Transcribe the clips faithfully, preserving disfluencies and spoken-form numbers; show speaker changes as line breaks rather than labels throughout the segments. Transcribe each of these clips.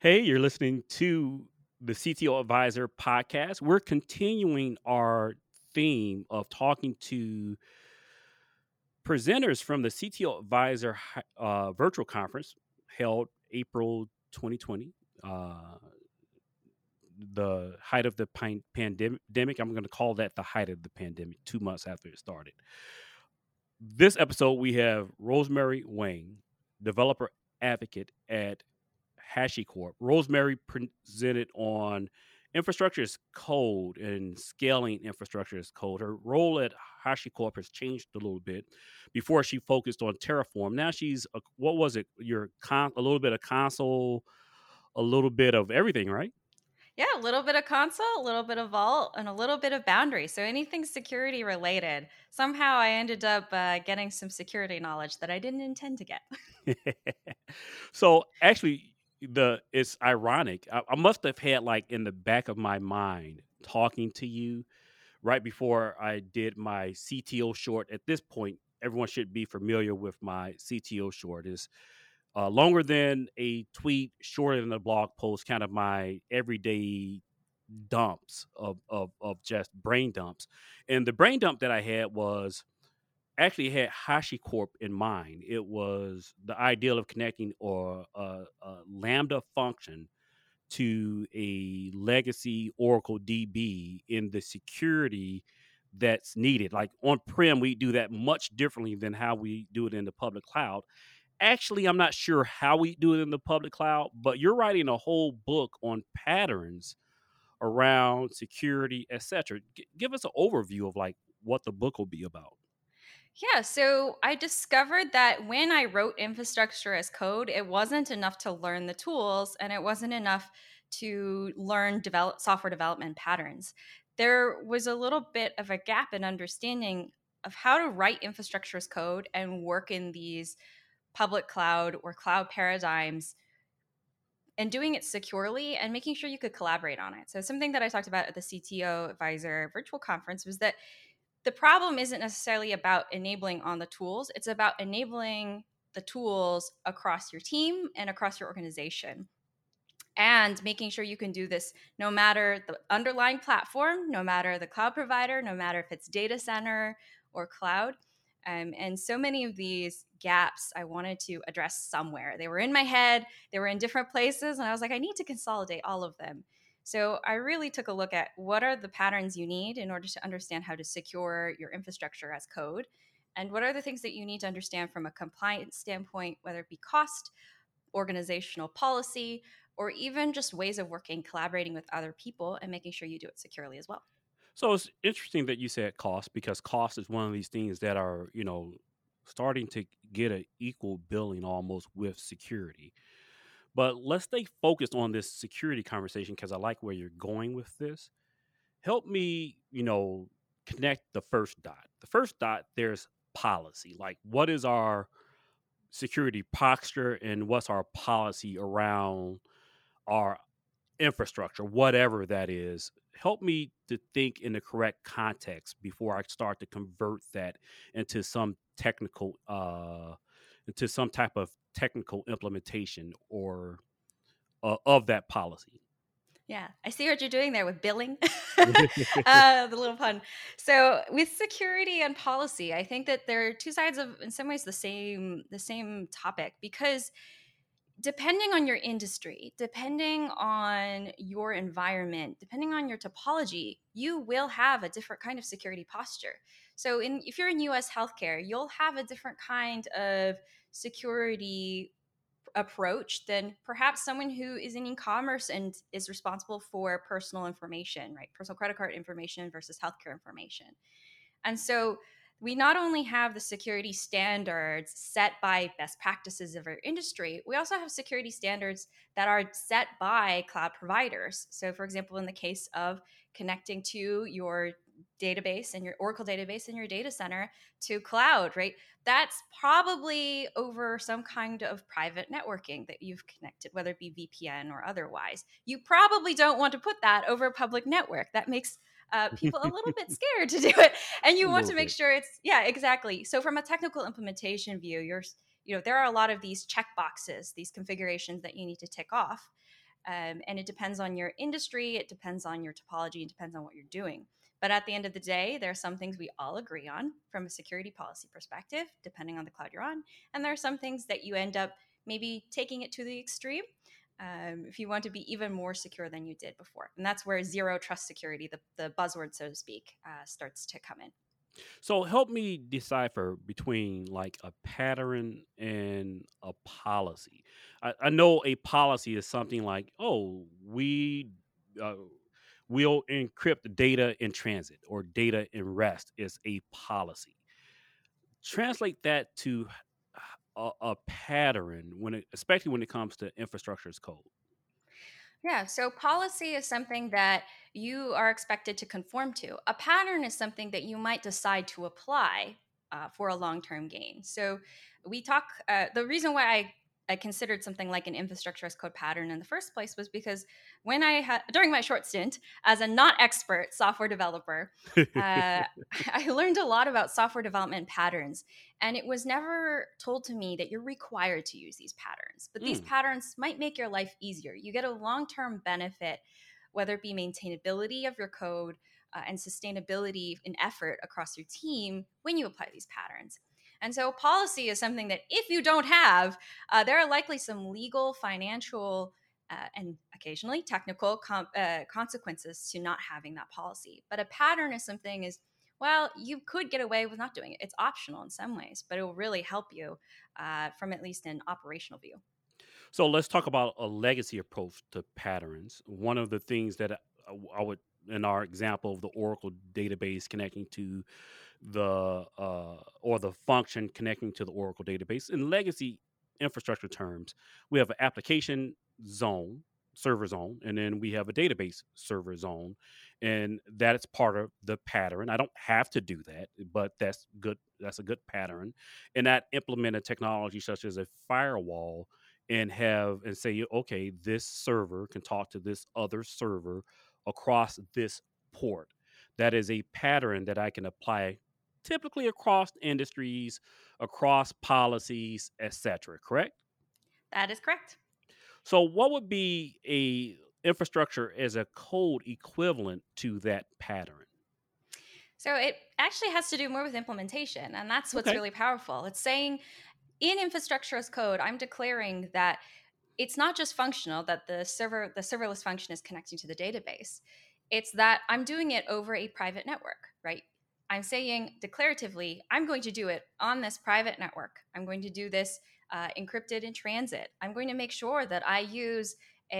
Hey, you're listening to the C T O Advisor podcast. We're continuing our theme of talking to presenters from the C T O Advisor hi- uh, virtual conference held April twenty twenty, uh, the height of the pan- pandemic. I'm going to call that the height of the pandemic, two months after it started. This episode, we have Rosemary Wang, developer advocate at HashiCorp. Rosemary presented on infrastructure as code and scaling infrastructure as code. Her role at HashiCorp has changed a little bit. Before she focused on Terraform. Now she's a, what was it? Your con, a little bit of console, a little bit of everything, right?
Yeah, a little bit of console, a little bit of vault, and a little bit of boundary. So anything security related. Somehow I ended up uh, getting some security knowledge that I didn't intend to get.
So actually, the it's ironic. I, I must have had like in the back of my mind talking to you right before I did my C T O short. At this point, everyone should be familiar with my C T O short. Is uh, longer than a tweet, shorter than a blog post. Kind of my everyday dumps of of of just brain dumps. And the brain dump that I had was actually had HashiCorp in mind. It was the ideal of connecting or a, a Lambda function to a legacy Oracle D B in the security that's needed. Like on prem, we do that much differently than how we do it in the public cloud. Actually, I'm not sure how we do it in the public cloud, but you're writing a whole book on patterns around security, et cetera. G- give us an overview of like what the book will be about.
Yeah, so I discovered that when I wrote infrastructure as code, it wasn't enough to learn the tools and it wasn't enough to learn develop software development patterns. There was a little bit of a gap in understanding of how to write infrastructure as code and work in these public cloud or cloud paradigms and doing it securely and making sure you could collaborate on it. So something that I talked about at the C T O Advisor virtual conference was that the problem isn't necessarily about enabling on the tools, it's about enabling the tools across your team and across your organization. And making sure you can do this no matter the underlying platform, no matter the cloud provider, no matter if it's data center or cloud. Um, and so many of these gaps I wanted to address somewhere. They were in my head, they were in different places, and I was like, I need to consolidate all of them. So I really took a look at what are the patterns you need in order to understand how to secure your infrastructure as code, and what are the things that you need to understand from a compliance standpoint, whether it be cost, organizational policy, or even just ways of working, collaborating with other people and making sure you do it securely as well.
So it's interesting that you said cost because cost is one of these things that are, you know, starting to get an equal billing almost with security. But let's stay focused on this security conversation because I like where you're going with this. Help me, you know, connect the first dot. The first dot, there's policy. Like, what is our security posture and what's our policy around our infrastructure, whatever that is? Help me to think in the correct context before I start to convert that into some technical, uh, into some type of technical implementation or uh, of that policy.
Yeah, I see what you're doing there with billing. uh, the little pun. So, with security and policy, I think that they're two sides of, in some ways, the same the same topic because depending on your industry, depending on your environment, depending on your topology, you will have a different kind of security posture. So, in, if you're in U S healthcare, you'll have a different kind of security approach than perhaps someone who is in e-commerce and is responsible for personal information, right? Personal credit card information versus healthcare information. And so we not only have the security standards set by best practices of our industry, we also have security standards that are set by cloud providers. So, for example, in the case of connecting to your database and your Oracle database in your data center to cloud, right? That's probably over some kind of private networking that you've connected, whether it be V P N or otherwise. You probably don't want to put that over a public network. That makes uh, people a little bit scared to do it, and
A
you want
little
to make
bit.
sure it's yeah, exactly. So from a technical implementation view, you're you know there are a lot of these check boxes, these configurations that you need to tick off. Um, and it depends on your industry, it depends on your topology, it depends on what you're doing. But at the end of the day, there are some things we all agree on from a security policy perspective, depending on the cloud you're on. And there are some things that you end up maybe taking it to the extreme um, if you want to be even more secure than you did before. And that's where zero trust security, the, the buzzword, so to speak, uh, starts to come in.
So help me decipher between like a pattern and a policy. I, I know a policy is something like, oh, we uh, will encrypt the data in transit or data in rest is a policy. Translate that to a, a pattern when it, especially when it comes to infrastructure as code.
Yeah, so policy is something that you are expected to conform to. A pattern is something that you might decide to apply uh, for a long term gain. So, we talk, uh, the reason why I I considered something like an infrastructure as code pattern in the first place was because when I had, during my short stint as a not expert software developer, uh, I learned a lot about software development patterns. And it was never told to me that you're required to use these patterns, but these
Mm.
patterns might make your life easier. You get a long term benefit, whether it be maintainability of your code uh, and sustainability in effort across your team when you apply these patterns. And so, policy is something that if you don't have, uh, there are likely some legal, financial, uh, and occasionally technical com- uh, consequences to not having that policy. But a pattern is something is well, you could get away with not doing it. It's optional in some ways, but it will really help you uh, from at least an operational view.
So let's talk about a legacy approach to patterns. One of the things that I, I would, in our example of the Oracle database connecting to the uh, or the function connecting to the Oracle database, in legacy infrastructure terms, we have an application zone, server zone, and then we have a database server zone, and that's part of the pattern. I don't have to do that, but that's good. That's a good pattern, and that implement a technology such as a firewall and have and say, okay, this server can talk to this other server across this port. That is a pattern that I can apply typically across industries, across policies, et cetera. Correct?
That is correct.
So what would be a infrastructure as a code equivalent to that pattern?
So it actually has to do more with implementation, and that's what's
Okay.
really powerful. It's saying in infrastructure as code, I'm declaring that it's not just functional that the server the serverless function is connecting to the database. It's that I'm doing it over a private network, right? I'm saying declaratively, I'm going to do it on this private network. I'm going to do this uh, encrypted in transit. I'm going to make sure that I use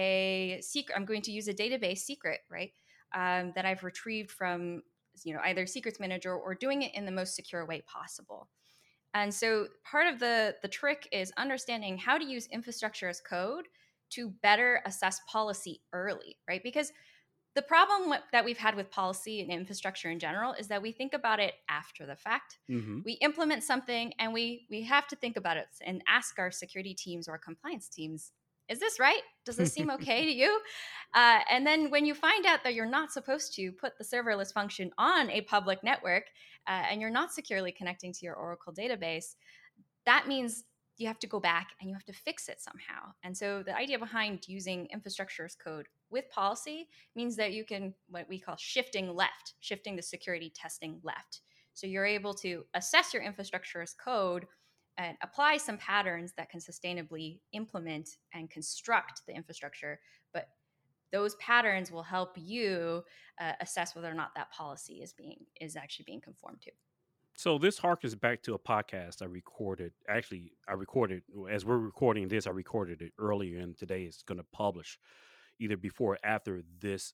a secret. I'm going to use a database secret, right? Um, that I've retrieved from you know either secrets manager or doing it in the most secure way possible. And so part of the the trick is understanding how to use infrastructure as code to better assess policy early, right? Because the problem that we've had with policy and infrastructure in general is that we think about it after the fact.
Hmm.
We implement something and we we have to think about it and ask our security teams or compliance teams, is this right? Does this seem okay to you? Uh, and then when you find out that you're not supposed to put the serverless function on a public network uh, and you're not securely connecting to your Oracle database, that means you have to go back and you have to fix it somehow. And so the idea behind using infrastructure as code with policy means that you can, what we call shifting left, shifting the security testing left. So you're able to assess your infrastructure as code and apply some patterns that can sustainably implement and construct the infrastructure. But those patterns will help you uh, assess whether or not that policy is being is actually being conformed to.
So this harkens back to a podcast I recorded. Actually, I recorded as we're recording this. I recorded it earlier, and today it's going to publish either before or after this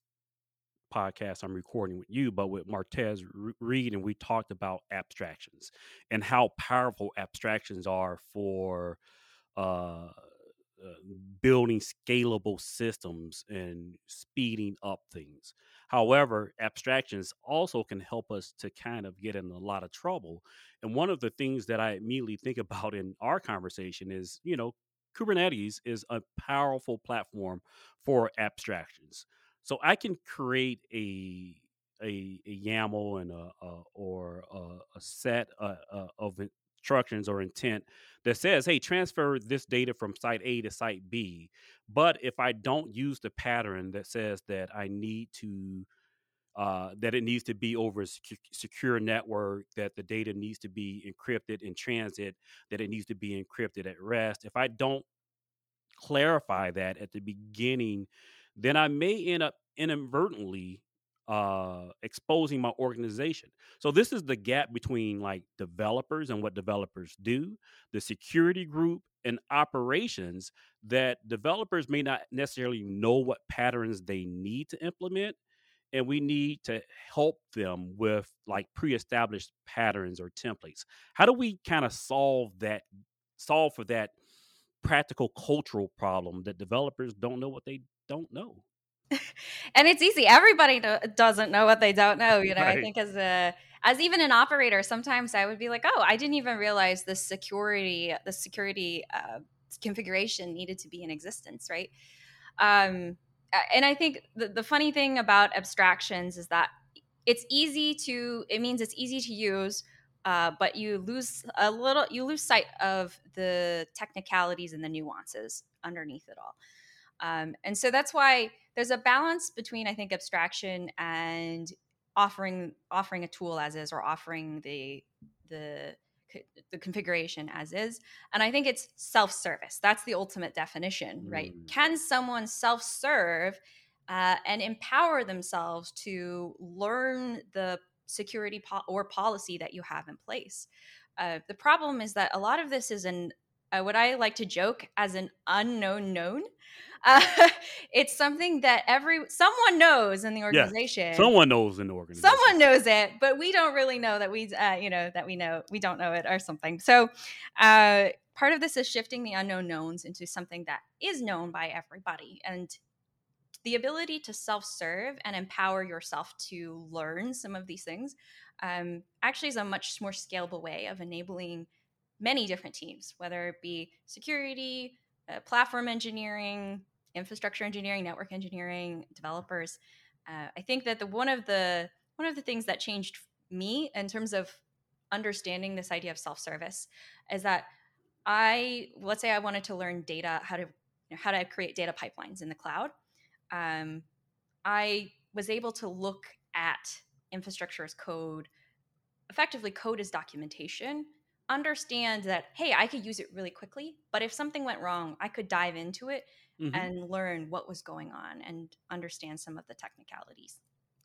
podcast I'm recording with you, but with Martez Reed, and we talked about abstractions and how powerful abstractions are for uh, uh, building scalable systems and speeding up things. However, abstractions also can help us to kind of get in a lot of trouble. And one of the things that I immediately think about in our conversation is, you know, Kubernetes is a powerful platform for abstractions. So I can create a a, a YAML and a, a or a, a set uh, uh, of instructions or intent that says, hey, transfer this data from site A to site B. But if I don't use the pattern that says that I need to, uh, that it needs to be over a secu- secure network, that the data needs to be encrypted in transit, that it needs to be encrypted at rest, if I don't clarify that at the beginning, then I may end up inadvertently uh exposing my organization. So this is the gap between like developers and what developers do, the security group and operations, that developers may not necessarily know what patterns they need to implement, and we need to help them with like pre-established patterns or templates. How do we kind of solve that solve for that practical cultural problem that developers don't know what they don't know?
And it's easy. Everybody do- doesn't know what they don't know. You know, I
Right.
think as a as even an operator, sometimes I would be like, oh, I didn't even realize the security the security uh, configuration needed to be in existence, right? Um, a- and I think the, the funny thing about abstractions is that it's easy to it means it's easy to use, uh, but you lose a little you lose sight of the technicalities and the nuances underneath it all. Um, and so that's why there's a balance between, I think, abstraction and offering offering a tool as is, or offering the the the configuration as is. And I think it's self-service. That's the ultimate definition, right?
Mm.
Can someone self-serve uh, and empower themselves to learn the security po- or policy that you have in place? Uh, the problem is that a lot of this is an uh, what I like to joke as an unknown known. Uh, it's something that every someone knows in the
Yes.
organization.
Someone knows in the organization.
Someone knows it, but we don't really know that we, uh, you know, that we know we don't know it or something. So, uh, part of this is shifting the unknown knowns into something that is known by everybody, and the ability to self-serve and empower yourself to learn some of these things um, actually is a much more scalable way of enabling many different teams, whether it be security, uh, platform engineering, infrastructure engineering, network engineering, developers. Uh, I think that the one of the one of the things that changed me in terms of understanding this idea of self-service is that I let's say I wanted to learn data how to you know, how to create data pipelines in the cloud. um, I was able to look at infrastructure as code, effectively code as documentation, understand that, hey, I could use it really quickly, but if something went wrong, I could dive into it
Hmm.
and learn what was going on and understand some of the technicalities.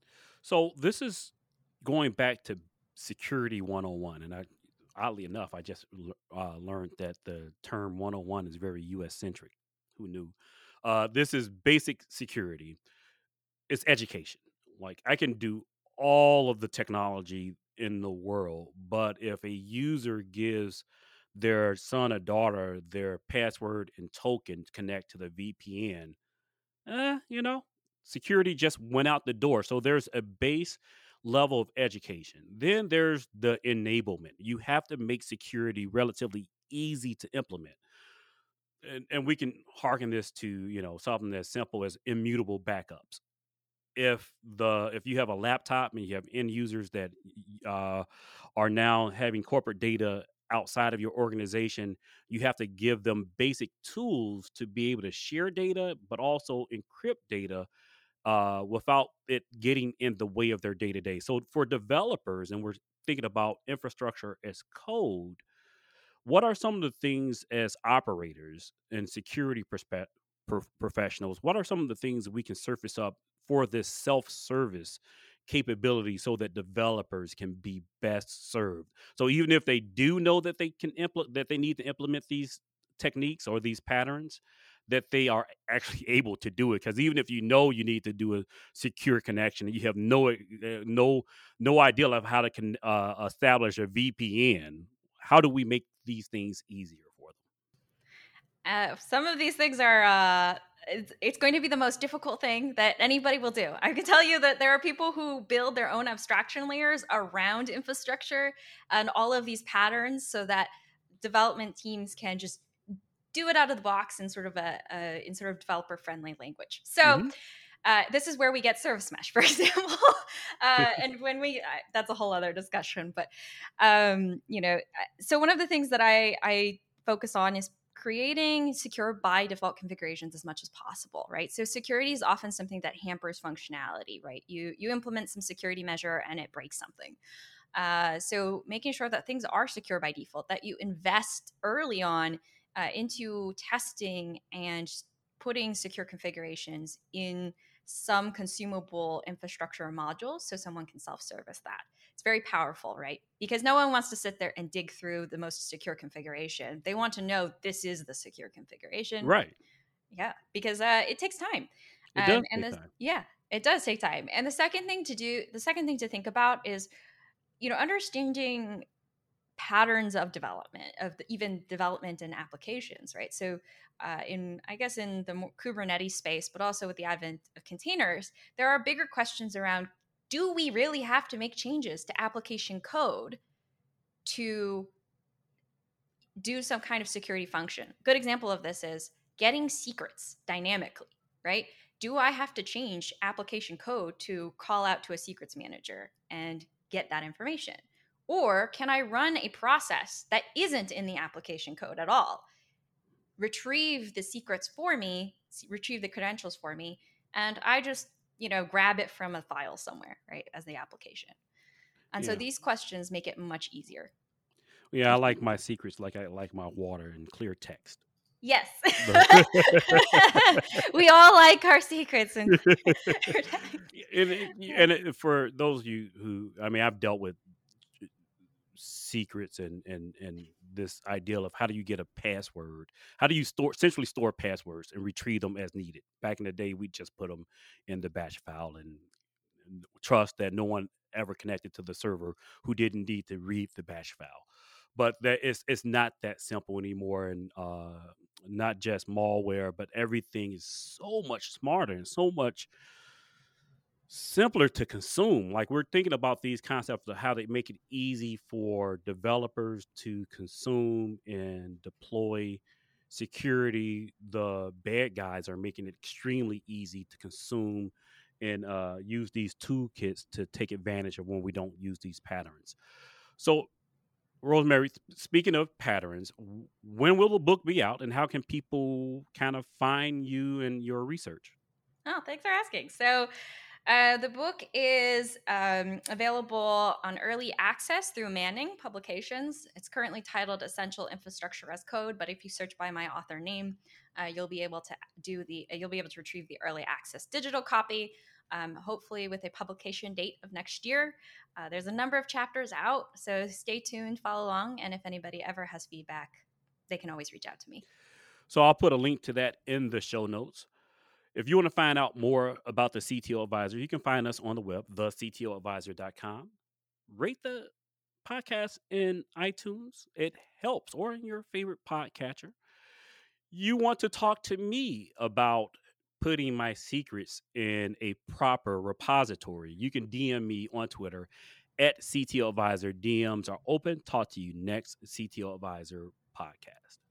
So this is going back to security one oh one, and I, oddly enough, I just l- uh, learned that the term one oh one is very U S centric. Who knew? Uh, this is basic security. It's education. Like I can do all of the technology in the world, but if a user gives their son or daughter their password and token to connect to the V P N, eh, you know, security just went out the door. So there's a base level of education. Then there's the enablement. You have to make security relatively easy to implement. And, and we can harken this to, you know, something as simple as immutable backups. If the if you have a laptop and you have end users that uh, are now having corporate data outside of your organization, you have to give them basic tools to be able to share data, but also encrypt data uh, without it getting in the way of their day to day. So for developers, and we're thinking about infrastructure as code, what are some of the things as operators and security perspe- pro- professionals? What are some of the things that we can surface up for this self-service capability so that developers can be best served? So even if they do know that they can implement that they need to implement these techniques or these patterns, that they are actually able to do it. Because even if you know you need to do a secure connection, you have no uh, no no idea of how to con- uh, establish a V P N. How do we make these things easier for them?
Uh, some of these things are, uh, it's, it's going to be the most difficult thing that anybody will do. I can tell you that there are people who build their own abstraction layers around infrastructure and all of these patterns so that development teams can just do it out of the box in sort of a, a in sort of developer friendly language. So
Hmm.
Uh, this is where we get service mesh, for example. uh, and when we, uh, that's a whole other discussion. But, um, you know, so one of the things that I, I focus on is creating secure by default configurations as much as possible, right? So security is often something that hampers functionality, right? You you implement some security measure and it breaks something. Uh, so making sure that things are secure by default, that you invest early on uh, into testing and putting secure configurations in some consumable infrastructure modules so someone can self-service that. It's very powerful, right? Because no one wants to sit there and dig through the most secure configuration. They want to know this is the secure configuration.
Right.
Yeah, because uh, it takes time.
It
Um,
does
and
take
the
time.
yeah, it does take time. And the second thing to do, the second thing to think about is, you know, understanding patterns of development of the, even development and applications, right? So uh, in I guess in the Kubernetes space, but also with the advent of containers, there are bigger questions around, do we really have to make changes to application code to do some kind of security function? Good example of this is getting secrets dynamically, right? Do I have to change application code to call out to a secrets manager and get that information? Or can I run a process that isn't in the application code at all, retrieve the secrets for me, retrieve the credentials for me, and I just, you know, grab it from a file somewhere, right, as the application? And so
Yeah.
these questions make it much easier.
Yeah, I like my secrets like I like my water and clear text.
Yes.
But
We all like our secrets and
and it, and it, for those of you who, I mean, I've dealt with secrets and and and this ideal of how do you get a password, how do you store essentially store passwords and retrieve them as needed. Back in the day, we just put them in the batch file and, and trust that no one ever connected to the server who didn't need to read the batch file. But that it's it's not that simple anymore, and uh not just malware, but everything is so much smarter and so much simpler to consume. Like, we're thinking about these concepts of how they make it easy for developers to consume and deploy security. The bad guys are making it extremely easy to consume and uh, use these toolkits to take advantage of when we don't use these patterns. So, Rosemary, speaking of patterns, w- when will the book be out, and how can people kind of find you and your research?
Oh, thanks for asking. So, uh, the book is um, available on early access through Manning Publications. It's currently titled Essential Infrastructure as Code, but if you search by my author name, uh, you'll be able to do the you'll be able to retrieve the early access digital copy. Um, hopefully, with a publication date of next year. Uh, there's a number of chapters out, so stay tuned, follow along, and if anybody ever has feedback, they can always reach out to me.
So I'll put a link to that in the show notes. If you want to find out more about the C T O Advisor, you can find us on the web, the c t o advisor dot com. Rate the podcast in iTunes. It helps, or in your favorite podcatcher. You want to talk to me about putting my secrets in a proper repository, you can D M me on Twitter at C T O Advisor. D Ms are open. Talk to you next C T O Advisor podcast.